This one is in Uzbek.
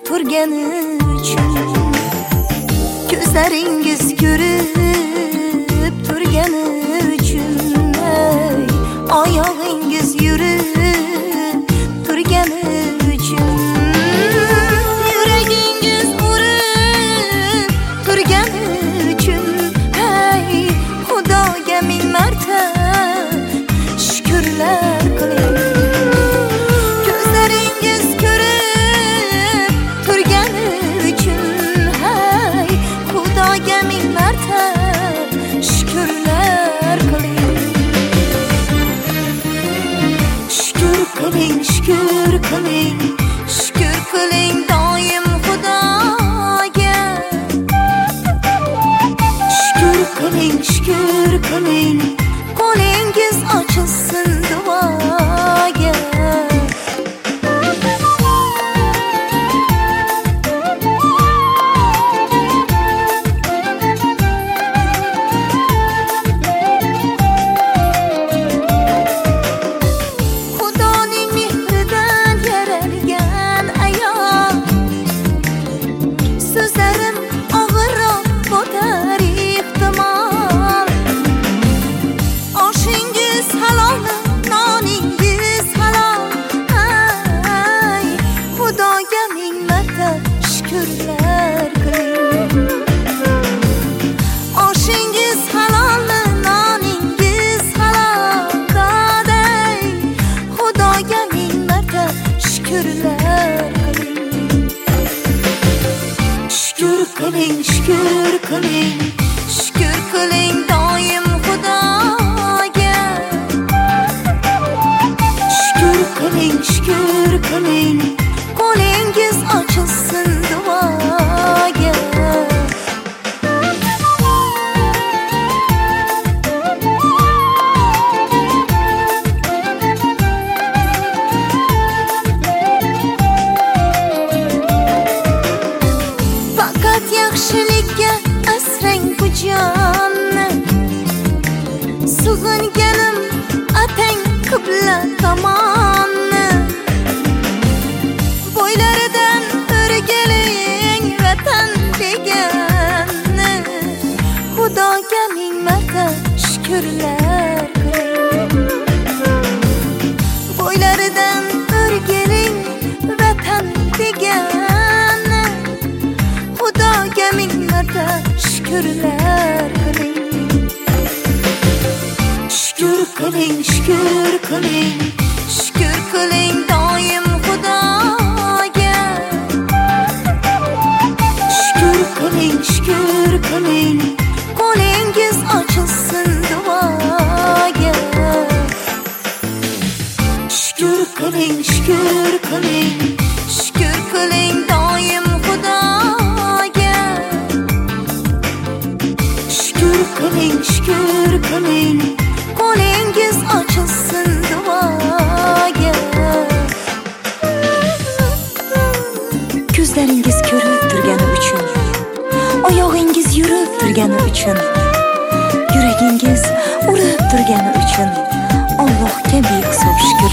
turgani uchun, ko'zlaringiz ko'rib turgani uchun, oyog'ingiz yurib turgani uchun, yuragingiz urib turgani uchun, hey Xudoga ming marta shukrlar qiling. Ko'zlaringiz ko'rib turgani uchun, hey Xudoga ming marta shukrlar qiling. Shukr qiling, shukr qiling, shukr qiling doim Xudoga. Shukr qiling, shukr qiling, qo'lingiz ochilsin duoga. Xudoning mehridan yaralgan ayol, so'zlarim og'irroq bo'tar ehtimol. Oshingiz halolmi, noningiz halol, ay Xudoga ming marta shukrlar qiling. Oshingiz halolmi, noningiz halol, doday Xudoga ming marta shukrlar qiling. Shukr qiling, shukr qiling, shukr qiling doim Xudoga. Shukr qiling, shukr qiling, qo'lingiz ochilsin duoga. Faqat yaxshilikka asrang bu jonni, sig'inganim atang qibla tomonni. Bo'ylaridan o'rgiling vatan deganni, Xudoga ming marta shukrlar qiling. Bo'ylaridan o'rgiling vatan deganni, Xudoga ming marta shukrlar qiling. Shukr qiling, shukr qiling, shukr qiling doim Xudoga. Shukr qiling, shukr qiling, qo'lingiz ochilsin duoga. Shukr qiling, shukr qiling, shukr qiling doim Xudoga. Shukr qiling, shukr qiling, qo'lingiz ochilsin duoga. Ko'zlaringiz ko'rib turgani uchun, oyog'ingiz yurib turgani uchun, yuragingiz urib turgani uchun, Allohga behisob shukr